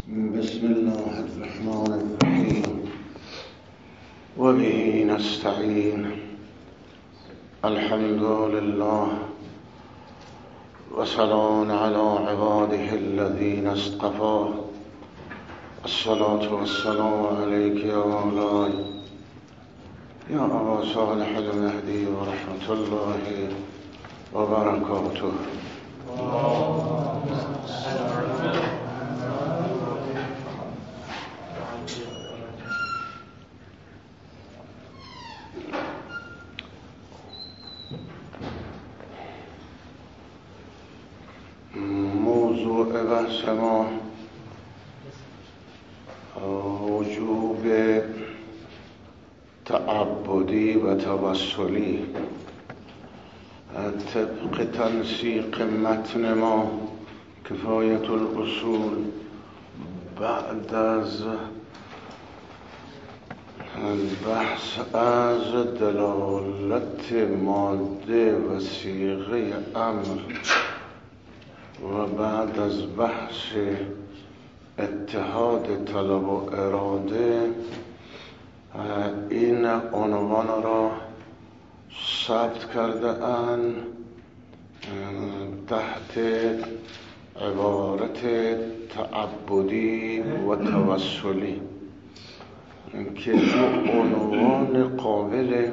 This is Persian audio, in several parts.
بسم الله الرحمن الرحيم وبه نستعين. الحمد لله وسلام على عباده الذين اصطفى. الصلاة والسلام عليك يا مولاي يا أبا صالح المهدي ورحمة الله وبركاته. موضوع بحث ما وجوب تعبدی و توسلی طبق تنسیق متن ما کفایت الاصول. بعد از بحث از دلالت ماده و صیغه امر و بعد از بحث اتحاد طلب و اراده، این عنوان را ثبت کرده اند تحت عبارت تعبدی و توسلی که دو عنوان قابل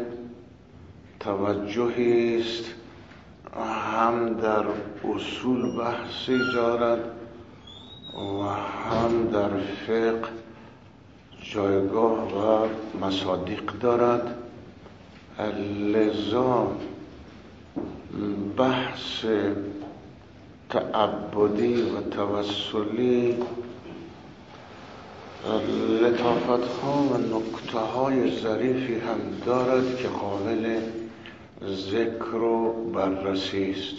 توجهی است، هم در اصول بحثی دارد و هم در فقه جایگاه و مصادیق دارد. لذا بحث تعبدی و توسلی لطافت‌ها و نکته‌های ظریفی هم دارد که قابل ذکر و بررسی است.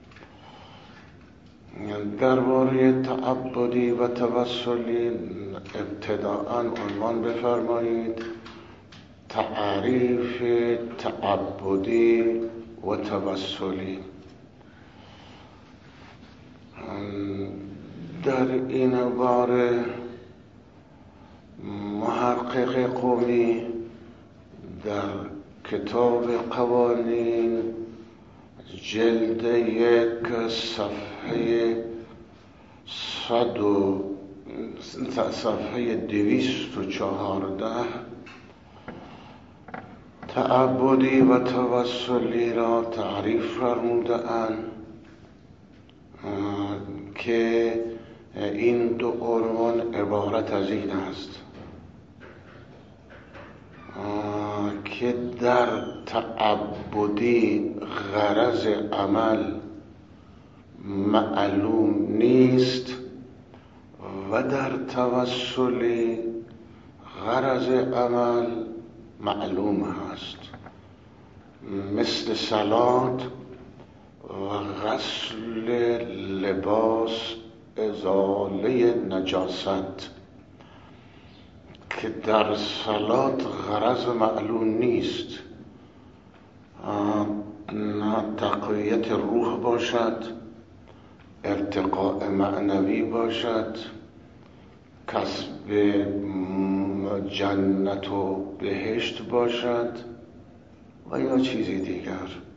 درباره تعبدی و توسلی ابتداءً عنوان بفرمایید تعریف تعبدی و توسلی. در این باره محقق قمی در کتاب قوانین جلد 1 صفحه 214 تعبدی و توسلی را تعریف فرموده اند که این دو عنوان عبارت از این است که در تعبدی غرض عمل معلوم نیست و در توسلی غرض عمل معلوم هست، مثل صلات و غسل لباس ازاله نجاست که در صلات غرض معلوم نیست، تقویت روح باشد، ارتقاء معنوی باشد، کسب جنت و بهشت باشد و یا چیزی دیگر،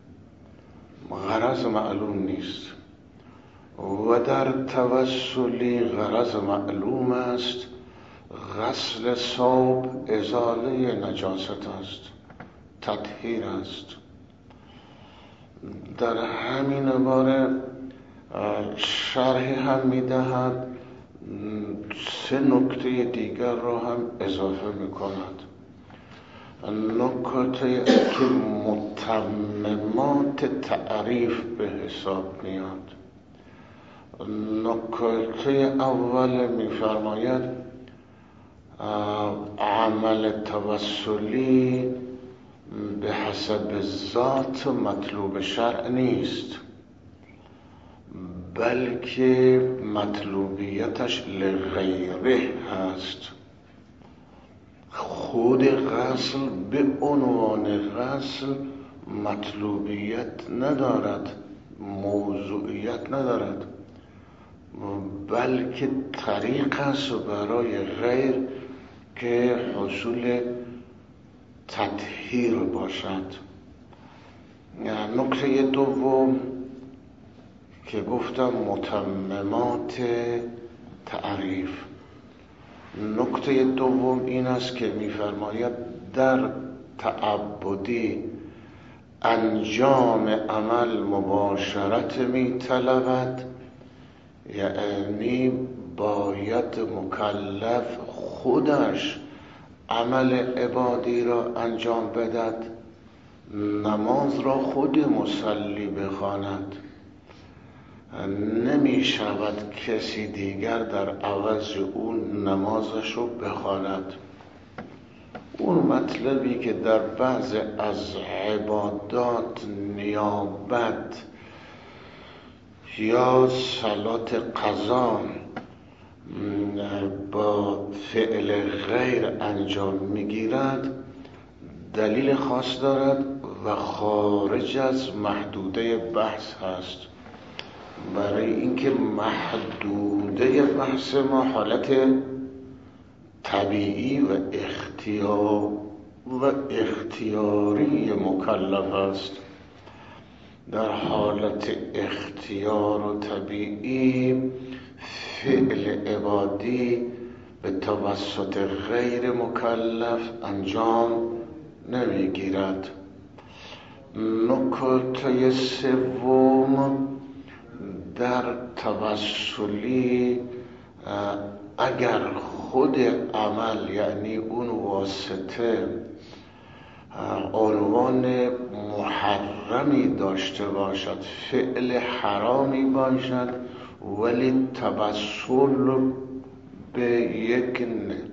غرض معلوم نیست. و در توسلی غرض معلوم است، غسل ثوب ازاله نجاست است، تطهیر است. در همین باره شرح هم میدهد، 3 نکته دیگر را هم اضافه میکند، نکته که متممات تعریف به حساب میاد. نکته اول میفرماید عمل توسلی به حسب ذات مطلوب شرع نیست، بلکه مطلوبیتش لغیره هست. خود غسل به عنوان غسل مطلوبیت ندارد، موضوعیت ندارد، بلکه طریق است برای غیر که حصول تطهیر باشد. نکته دوم که گفتم متممات تعریف. نکته دوم این است که می‌فرماید در تعبدی انجام عمل مباشرت می‌طلبد، یعنی باید مکلف خودش عمل عبادی را انجام بدهد، نماز را خود مصلی بخواند، نمی شود کسی دیگر در عوض اون نمازش رو بخواند. اون مطلبی که در بعض از عبادات نیابت یا صلات قضا با فعل غیر انجام میگیرد دلیل خاص دارد و خارج از محدوده بحث هست. برای اینکه محدوده بحث ما حالت طبیعی و اختیاری مکلف است. در حالت اختیار و طبیعی فعل عبادی به توسط غیر مکلف انجام نمیگیرد. نکته سوم، در توسلی اگر خود عمل یعنی اون واسطه عنوان محرمی داشته باشد، فعل حرامی باشد، ولی توسل به یک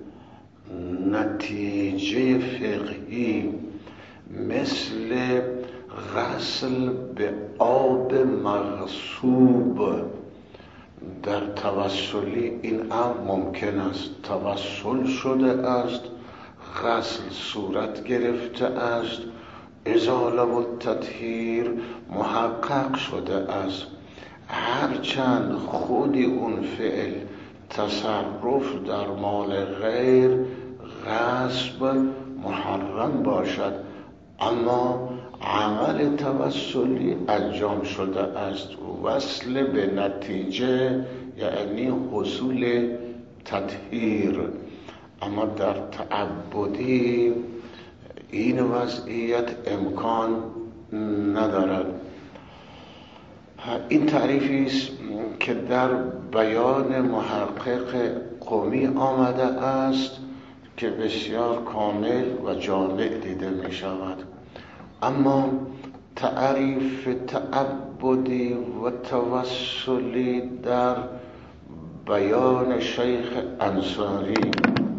نتیجه فقهی مثل غسل به آب مغصوب در توسلی این امر ممکن است. توسل شده است، غسل صورت گرفته است، ازاله و تطهیر محقق شده است. هرچند خودی اون فعل تصرف در مال غیر غصب محرم باشد، اما عمل توسلی انجام شده است، وصل به نتیجه یعنی حصول تطهیر. اما در تعبدی این وضعیت امکان ندارد. این تعریفی است که در بیان محقق قمی آمده است که بسیار کامل و جامع دیده می شود. اما تعریف تعبدی و توسلی در بیان شیخ انصاری،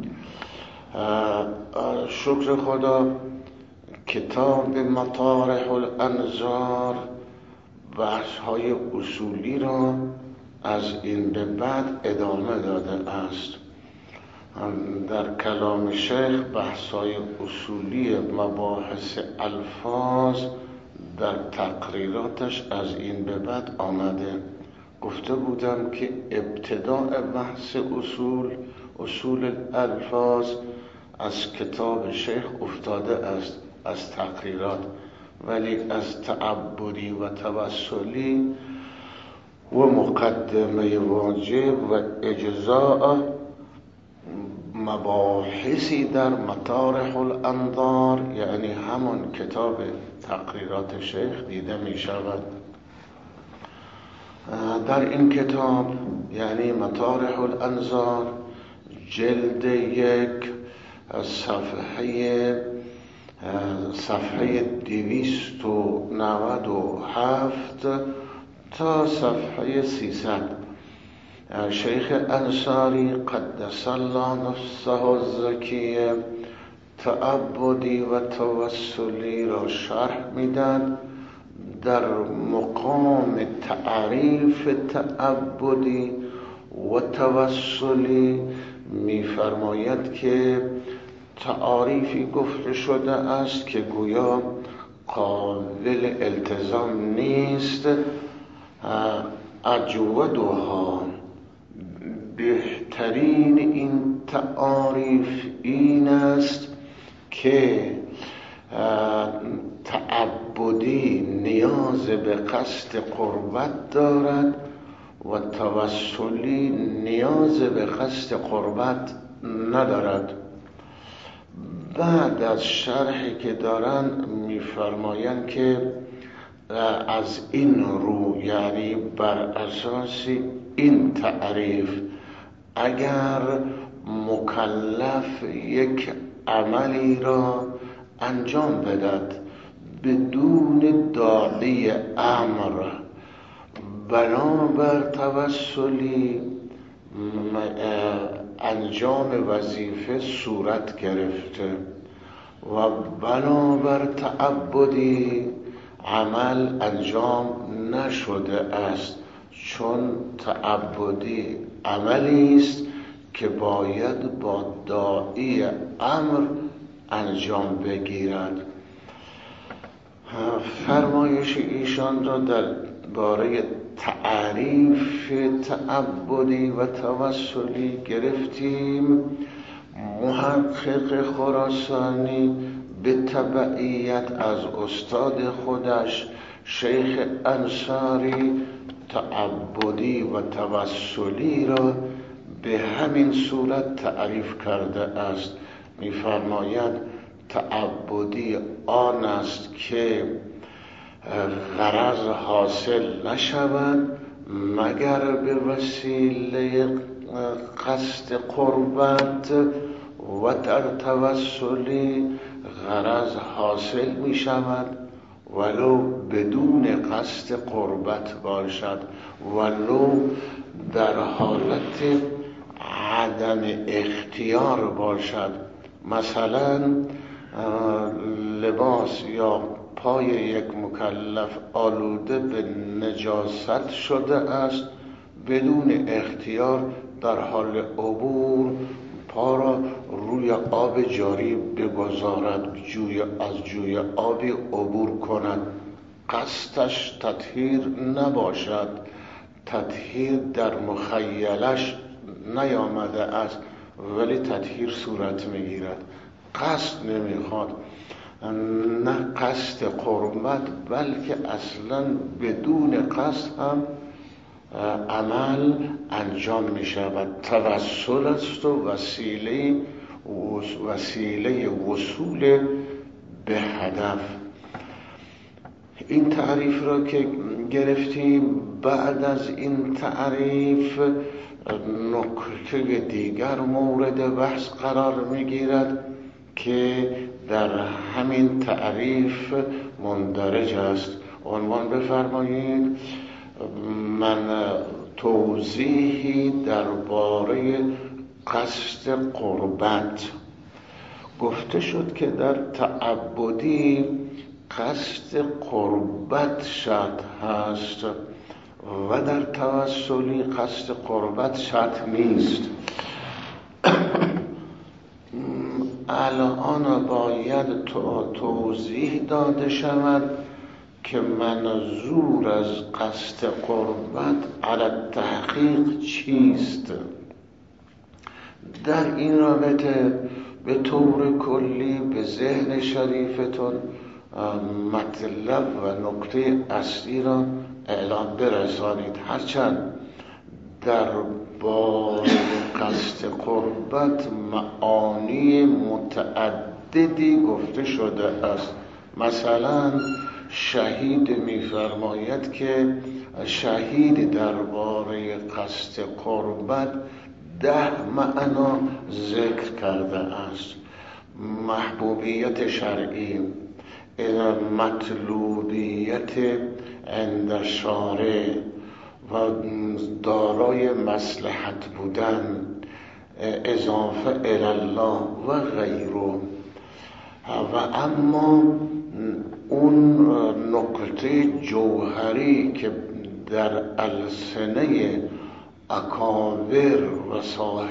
شکر خدا، کتاب مطارح الانظار بحث‌های اصولی را از این به بعد ادامه داده است. در کلام شیخ بحث‌های اصولی مباحث الفاظ در تقریراتش از این به بعد آمده. گفته بودم که ابتداء بحث اصول الفاظ از کتاب شیخ افتاده است، از تقریرات، ولی از تعبدی و توسلی و مقدمه واجب و اجزاء مباحثی در مطارح الانظار یعنی همون کتاب تقریرات شیخ دیده می شود. در این کتاب یعنی مطارح الانظار جلد 1 صفحه 297 تا صفحه 300 شیخ انصاری قدس الله نفسه الزکیه تعبدی و توسلی را شرح میدن. در مقام تعریف تعبدی و توسلی میفرماید که تعریفی گفته شده است که گویا قابل التزام نیست. اجودها بهترین این تعاریف این است که تعبدی نیاز به قصد قربت دارد و توسلی نیاز به قصد قربت ندارد. بعد از شرحی که دارن میفرمایند که از این رو، یعنی بر اساس این تعریف، اگر مکلف یک عملی را انجام بدهد بدون داعی امر بنابر توسلی انجام وظیفه صورت گرفته و بنابر تعبدی عمل انجام نشده است، چون تعبدی عملی است که باید با داعی امر انجام بگیرد. فرمایش ایشان را در باره تعریف تعبدی و توسلی گرفتیم. محقق خراسانی به تبعیت از استاد خودش شیخ انصاری تعبدی و توسلی را به همین صورت تعریف کرده است. می‌فرماید تعبدی آن است که غرض حاصل نشود مگر به وسیله قصد قربت، و در توسلی غرض حاصل می شود ولو بدون قصد قربت باشد، ولو در حالت عدم اختیار باشد. مثلا لباس یا پای یک مکلف آلوده به نجاست شده است، بدون اختیار در حال عبور پا را روی آب جاری بگذارد، از جوی آبی عبور کند، قصدش تطهیر نباشد، تطهیر در مخیلش نیامده است ولی تطهیر صورت میگیرد، قصد نمیخواد، نه قصد قربت بلکه اصلا بدون قصد هم عمل انجام می شود. توسل است و وسیله وصول به هدف. این تعریف را که گرفتیم، بعد از این تعریف نکته دیگر مورد بحث قرار می گیرد که در همین تعریف مندرج است. عنوان بفرمایید. من توضیحی درباره قصد قربت. گفته شد که در تعبدی قصد قربت شرط هست و در توسلی قصد قربت شرط نیست. الان باید توضیح داده شود که منظور از قصد قربت علی تحقیق چیست. در این رابطه به طور کلی به ذهن شریفتون مطلب و نکته اصلی را اعلام برسانید. هرچند در باب قصد قربت معانی متعددی گفته شده است. مثلا شهید می‌فرماید که شهید درباره قصد قربت 10 معنا ذکر کرده است: محبوبیت شرعی، مطلوبیت عند شارع و دارای مصلحت بودن، اضافه الله و غیره. و اما اون نکته جوهری که در السنه اکابر و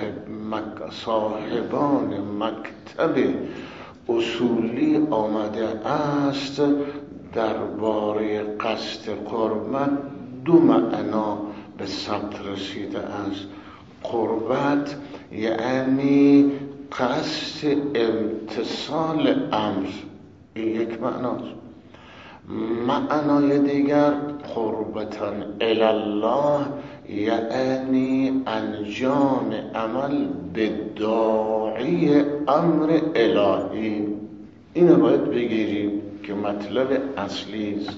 صاحبان مکتب اصولی آمده است درباره قصد قربت 2 معنا به ثبت رسیده است. قربت یعنی قصد امتثال امر، این یک معناست. معنای دیگر قربتاً الله یعنی انجام عمل به داعی امر الهی. اینو باید بگیریم که مطلب اصلی است.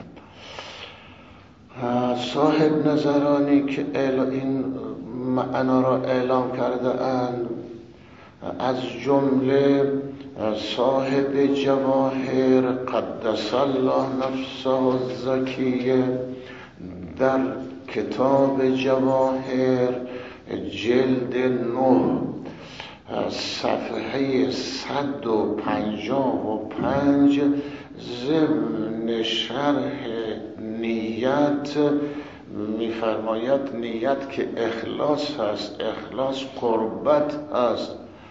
صاحب نظرانی که این معنا را اعلام کرده اند از جمله صاحب جواهر قدس الله نفسه الزکیه در کتاب جواهر جلد 9 صفحه 155 ضمن شرح نیت می‌فرماید نیت که اخلاص هست، اخلاص قربت هست.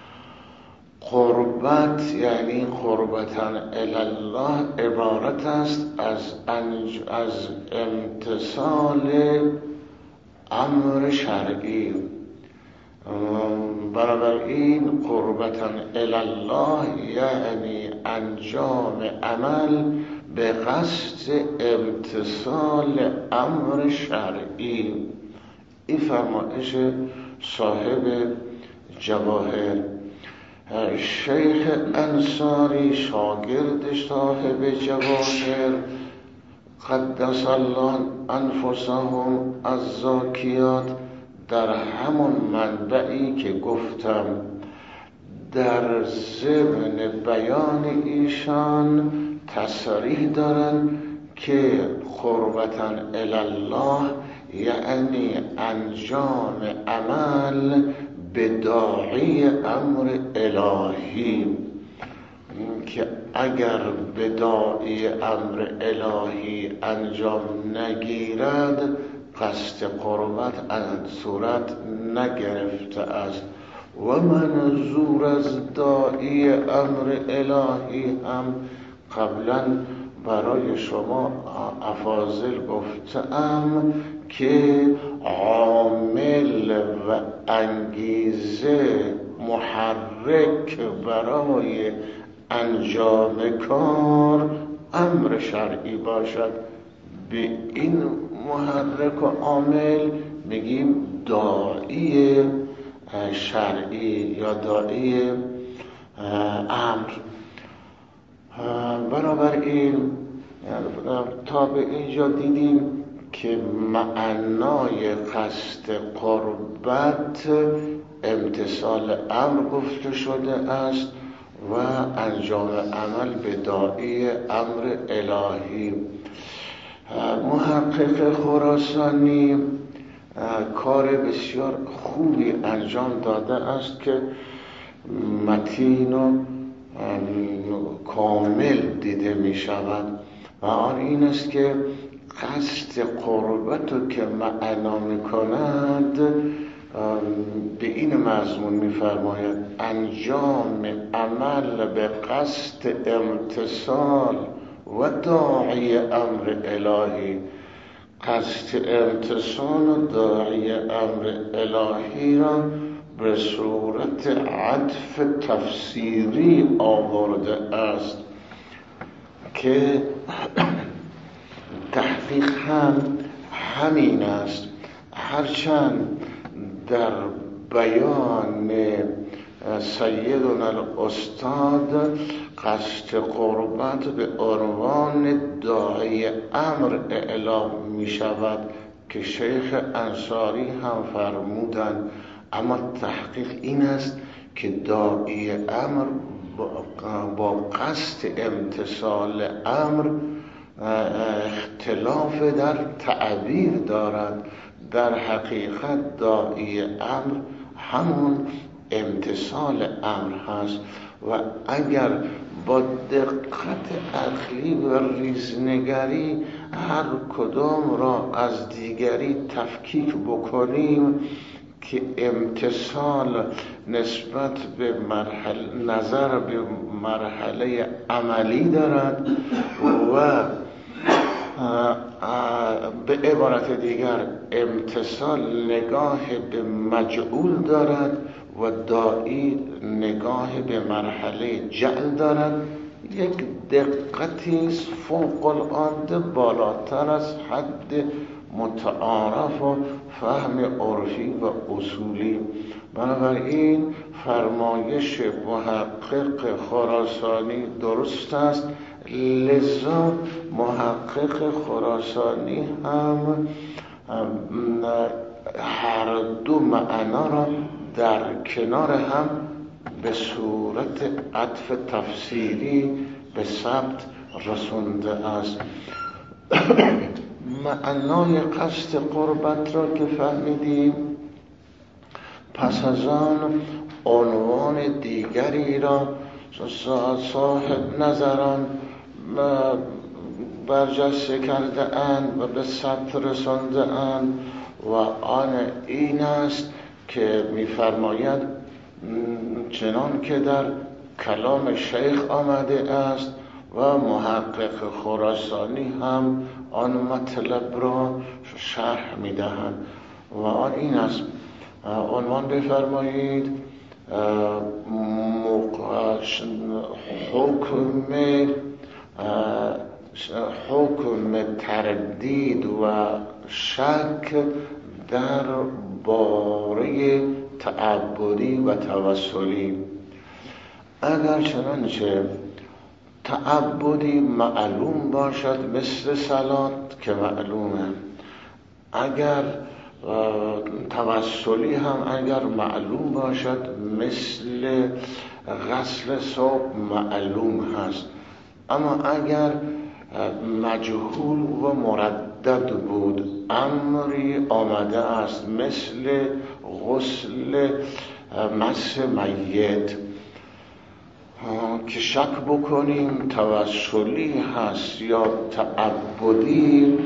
قربت یعنی قربتاً الله عبارت است از امتثال امر شرعی. بنابراین قربتاً الله یعنی انجام عمل به قصد امتثال امر شرعی. این فرمایش صاحب جواهر. شیخ انصاری شاگرد صاحب جواهر قدس الله انفسهم الزاکیات در همون منبعی که گفتم در ضمن بیان ایشان تصریح دارن که قربتاً الله یعنی انجام عمل به داعی امر الهی، که اگر به داعی امر الهی انجام نگیرد قصد قربت از صورت نگرفته است. و منظور از داعی امر الهی هم قبلا برای شما افاضل گفتم که عامل و انگیزه محرک برای انجام کار امر شرعی باشد. به این محرک و عامل میگیم داعی شرعی یا داعی امر. بنابراین تا به اینجا دیدیم که معنای قصد قربت امتثال امر گفته شده است و انجام عمل به داعی امر الهی. محقق خراسانی کار بسیار خوبی انجام داده است که متین و کامل دیده می شود و آن این است که قصد قربت رو که معنا می کند به این مضمون می فرماید انجام عمل به قصد امتثال و داعی امر الهی. قصد امتثال و داعی امر الهی را به صورت عطف تفسیری آورده است که تحقیق هم همین است، هرچند در بیان سیدنا الاستاد قصد قربت به عنوان داعی امر اعلام می شود که شیخ انصاری هم فرمودند، اما تحقیق این است که داعی امر با قصد امتثال امر اختلاف در تعبیر دارد. در حقیقت داعی امر همون امتثال امر هست و اگر با دقت عقلی و ریزنگری هر کدام را از دیگری تفکیک بکنیم که امتثال نسبت به نظر به مرحله عملی دارد و به عبارت دیگر امتثال نگاه به مجعول دارد و داعی نگاه به مرحله جعل دارد. یک دقتی فوق العاده بالاتر از حد متعارف و فهم عرفی و اصولی. بنابراین فرمایش محقق خراسانی درست است، لذا محقق خراسانی هم هر دو معنا را در کنار هم به صورت عطف تفسیری به ثبت رسونده است. معنای قصد قربت را که فهمیدیم، پس از آن عنوان دیگری را صاحب نظران برجسته کرده اند و به ثبت رسانده اند و آن این است که می‌فرماید چنان که در کلام شیخ آمده است و محقق خراسانی هم آن مطلب را شرح می‌دهند و آن این است. عنوان بفرمایید حکم تردید و شک در باره تعبدی و توسلی. اگر چنانچه تعبدی معلوم باشد مثل صلات که معلومه، اگر توسلی هم اگر معلوم باشد مثل غسل صبح معلوم هست، اما اگر مجهول و مردد بود امری آمده است مثل غسل مس میت که شک بکنیم توسلی هست یا تعبدی،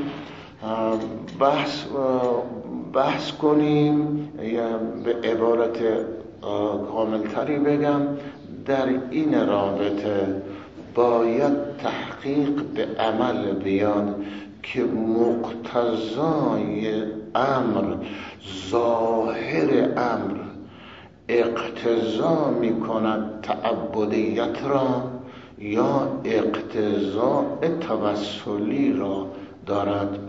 بحث کنیم، یا به عبارت کاملتری بگم در این رابطه باید تحقیق به عمل بیاد که مقتضای امر، ظاهر امر اقتضا می کند تعبدیت را یا اقتضاء توسلی را دارد.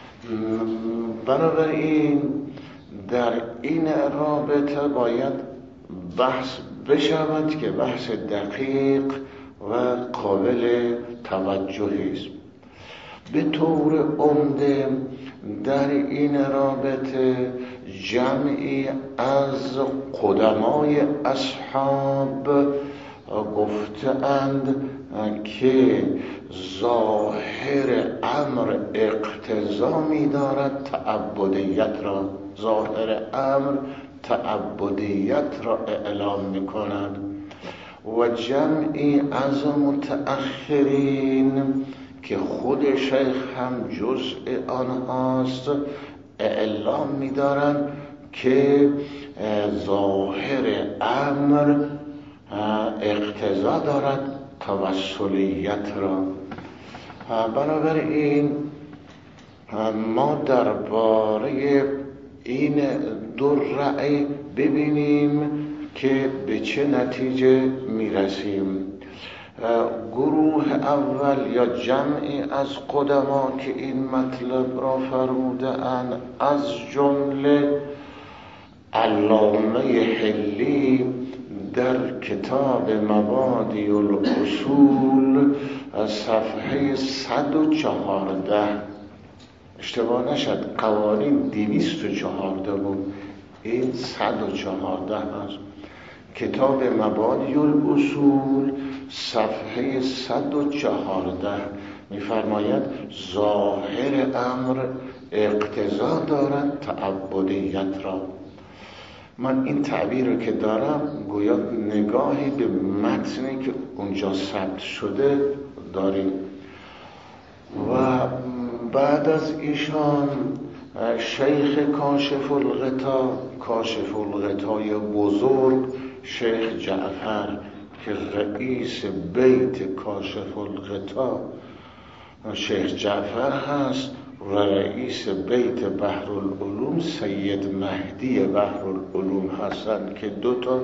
بنابراین در این رابطه باید بحث بشود که بحث دقیق و قابل توجهی است. به طور عمده در این رابطه جمعی از قدمای اصحاب گفتند که ظاهر امر اقتضا می دارد تعبدیت را، ظاهر امر تعبدیت را اعلام می کند و جمعی از متأخرین که خود شیخ هم جزء آنهاست اعلام می دارند که ظاهر امر اقتضا دارد توسلیت را. بنابراین ما درباره این دو رأی ببینیم که به چه نتیجه میرسیم. گروه اول یا جمعی از قدما که این مطلب را فرموده اند، از جمله علامه حلی در کتاب مبادی الاصول صفحه 114، اشتباه نشد قوانین 214 بود، این 114 است. کتاب مبادی الاصول صفحه 114 می‌فرماید ظاهر امر اقتضا دارد تعبدیت را. من این تعبیر رو که دارم گویا نگاهی به متنی که اونجا ثبت شده داریم و بعد از ایشان شیخ کاشف الغطای بزرگ، شیخ جعفر که رئیس بیت کاشف الغطا شیخ جعفر هست و رئیس بیت بحرالعلوم سید مهدی بحرالعلوم هستند که دو تا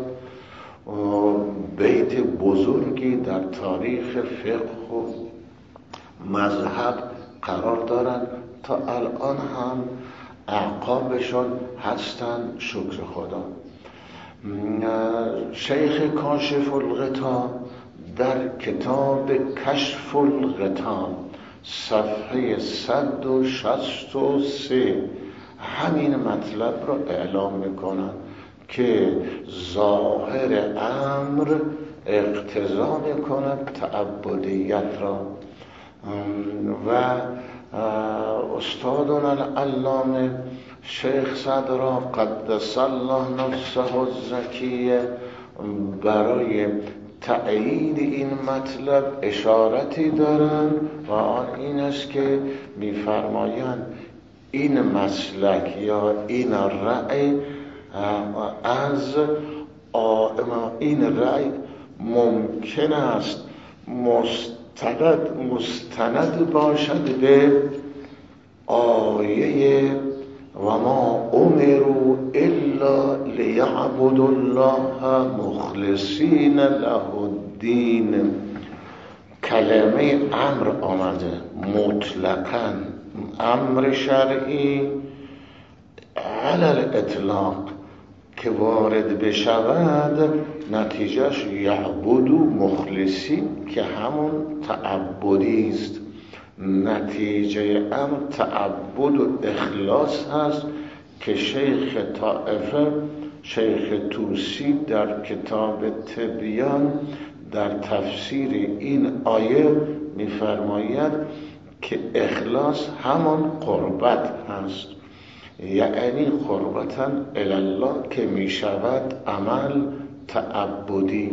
بیت بزرگی در تاریخ فقه و مذهب قرار دارند. تا الان هم اعقابشون هستند، شکر خدا. شیخ کاشف الغطا در کتاب کشف الغطا صفحه 163 همین مطلب رو اعلام میکنن که ظاهر امر اقتضا میکند تعبدیت را و استادنا العلامه شیخ صدرا قدس الله نفسه الزکیه برای تأیید این مطلب اشارتی دارند و آن این است که می‌فرمایند این مسلک یا این رأی از این رأی ممکن است مستند باشد به آیه و ما امروا الا لیعبدوا الله مخلصین له الدین. کلمه امر آمده مطلقاً، امر شرعی علی الاطلاق که وارد بشود نتیجهش یعبدو مخلصین که همون تعبدی است. نتیجه امر تعبد و اخلاص هست که شیخ طائفه شیخ توسی در کتاب تبیان در تفسیر این آیه می‌فرماید که اخلاص همان قربت هست، یعنی قربتاً الله که میشود عمل تعبدی.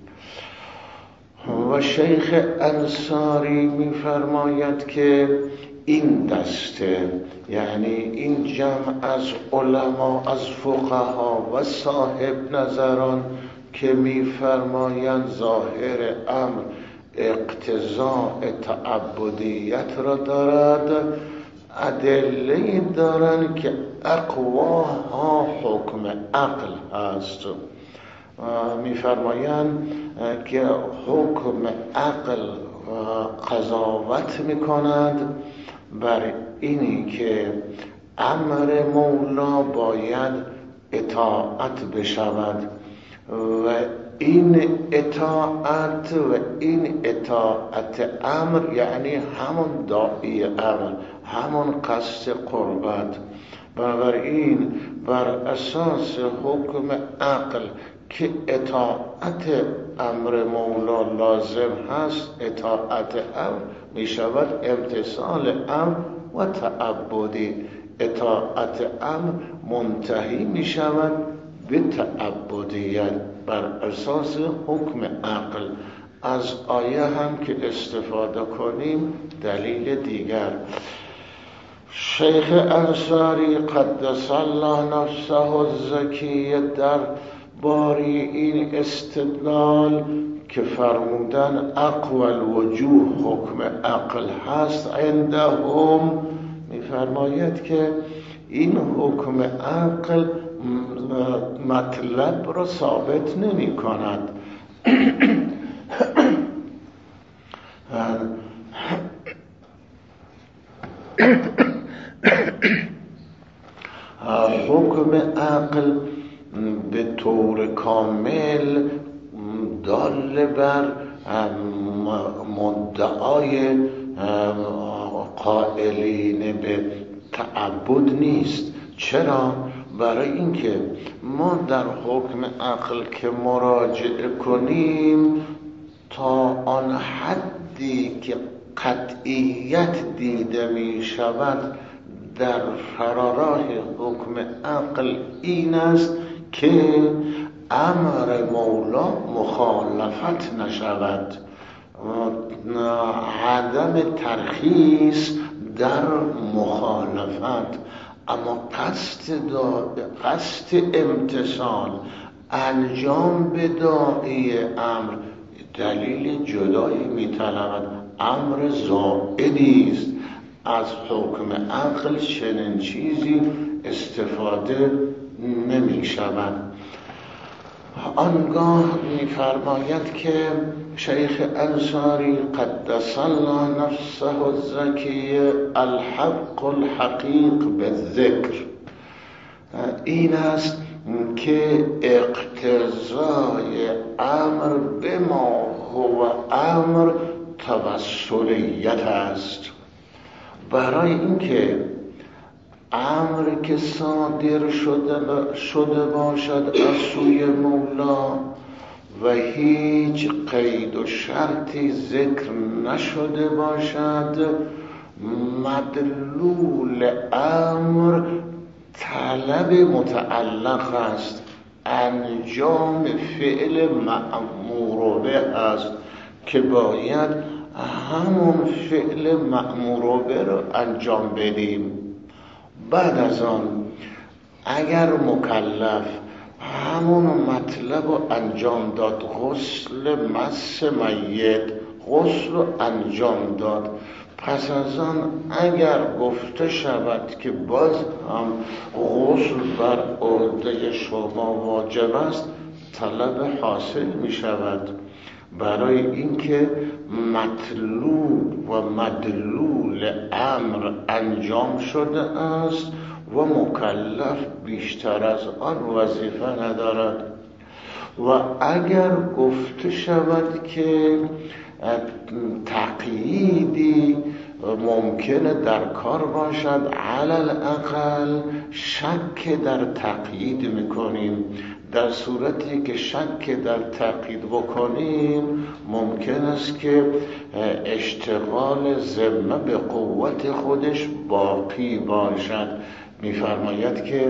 و شیخ انصاری میفرماید که این دسته یعنی این جمع از علما از فقها و صاحب نظران که میفرمایند ظاهر امر اقتضاء تعبدیت را دارد، ادله دارند که اقواها حکم عقل هست. میفرمایند که حکم عقل قضاوت میکند بر اینی که امر مولا باید اطاعت بشود و این اطاعت امر یعنی همون داعی امر، همون قصد قربت. بنابراین بر اساس حکم عقل که اطاعت امر مولا لازم هست، اطاعت امر می شود امتثال امر و تعبدی. اطاعت امر منتهی می شود به تعبدیت بر اساس حکم عقل. از آیه هم که استفاده کنیم دلیل دیگر. شیخ انصاری قدس الله نفسه الزکیه در باری این استدلال که فرمودن اقوى الوجوه حکم عقل هست عندهم، میفرماید که این حکم عقل مطلب را ثابت نمی کند. حکم عقل به طور کامل دال بر مدعای قائلین به تعبد نیست. چرا؟ برای اینکه ما در حکم عقل که مراجعه کنیم تا آن حدی که قطعیت دیده می شود در فراراه حکم عقل این است که امر مولا مخالفت نشود، عدم ترخیص در مخالفت. اما قصد امتثال انجام به داعی امر دلیل جدایی می‌طلبد. امر زائدی است، از حکم عقل چنین چیزی استفاده نمی شود. آنگاه می‌فرماید که شیخ انصاری قدس الله نفسه الزکی الحق الحقیق بالذکر این است که اقتضای امر به ما هو امر توسلیت است. برای اینکه امر که صادر شده باشد از سوی مولا و هیچ قید و شرطی ذکر نشده باشد، مدلول امر طلب متعلق است، انجام فعل مأمور به است که باید همون فعل مأمور به رو انجام بدیم. بعد از آن اگر مکلف همون مطلب رو انجام داد، غسل مس میت غسل رو انجام داد، پس از آن اگر گفته شود که باز هم غسل بر عهده شما واجب است، طلب حاصل می شود. برای اینکه مطلوب و مدلول امر انجام شده است و مکلف بیشتر از آن وظیفه ندارد. و اگر گفته شود که تقییدی ممکنه در کار باشد، علل اقل شک در تقیید میکنیم. در صورتی که شک در تقیید بکنیم ممکن است که اشتغال ذمه به قوت خودش باقی باشد. میفرماید که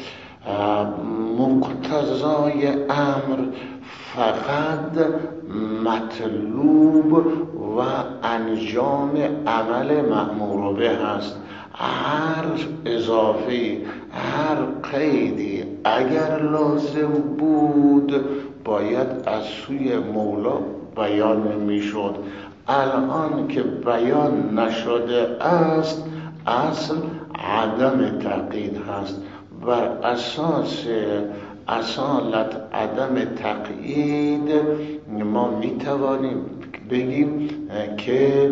مقتضای امر فقط مطلوب و انجام عمل مأمور به است. هر اضافه، هر قیدی اگر لازم بود باید از سوی مولا بیان میشد. الان که بیان نشده است، اصل عدم تقیید هست. بر اساس اصالت عدم تقیید ما میتوانیم بگیم که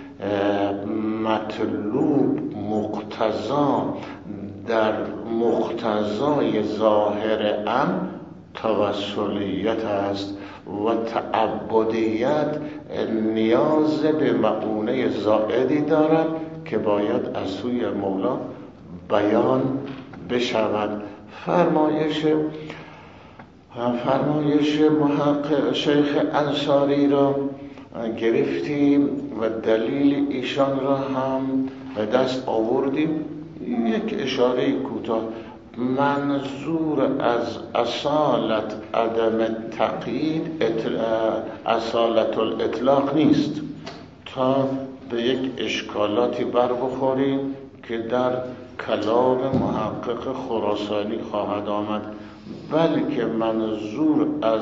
مطلوب مقتضا در مقتضای ظاهر امر توسلیت است و تعبدیت نیاز به مؤونه زائدی دارد که باید از سوی مولا بیان بشود. فرمایش محقق شیخ انصاری را گرفتیم و دلیل ایشان را هم به دست آوردیم. یک اشاره کوتاه، منظور از اصالت عدم تقیید اصالت الاطلاق نیست، تا به یک اشکالاتی بر بخوریم که در کلام محقق خراسانی خواهد آمد، بلکه منظور از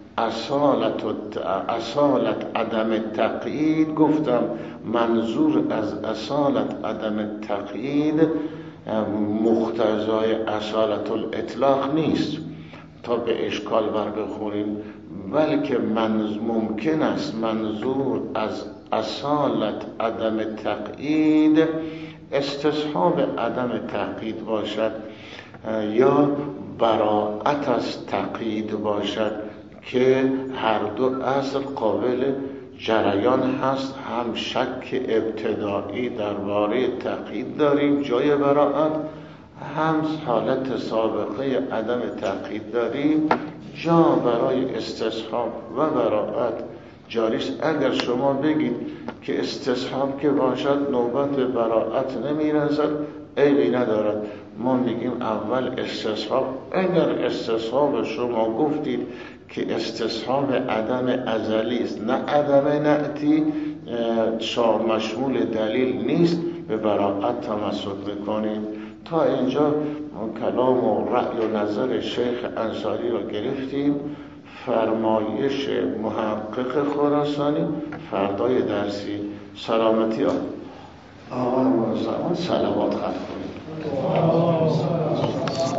اصالت عدم تقیید، گفتم منظور از اصالت عدم تقیید مقتضای اصالت الاطلاق نیست تا به اشکال بر بخوریم، بلکه ممکن است منظور از اصالت عدم تقیید استصحاب عدم تقیید باشد یا براءت از تقیید باشد که هر دو اصل قابل جریان هست. هم شک ابتدایی درباره تقیید داریم جای براءت، هم حالت سابقه عدم تقیید داریم جا برای استصحاب و براءت جاریست. اگر شما بگید که استصحاب که باشد نوبت براءت نمیرسد، عیبی ندارد. ما میگیم اول استصحاب. اگر استصحاب شما گفتید که استصحاب عدم ازلی است نه عدم نعتی، مشمول دلیل نیست، به براءت تمسک بکنیم. تا اینجا کلام و رأی و نظر شیخ انصاری را گرفتیم. فرمایش محقق خراسانی فردای درسی سلامتی آقا صلوات خط کنید.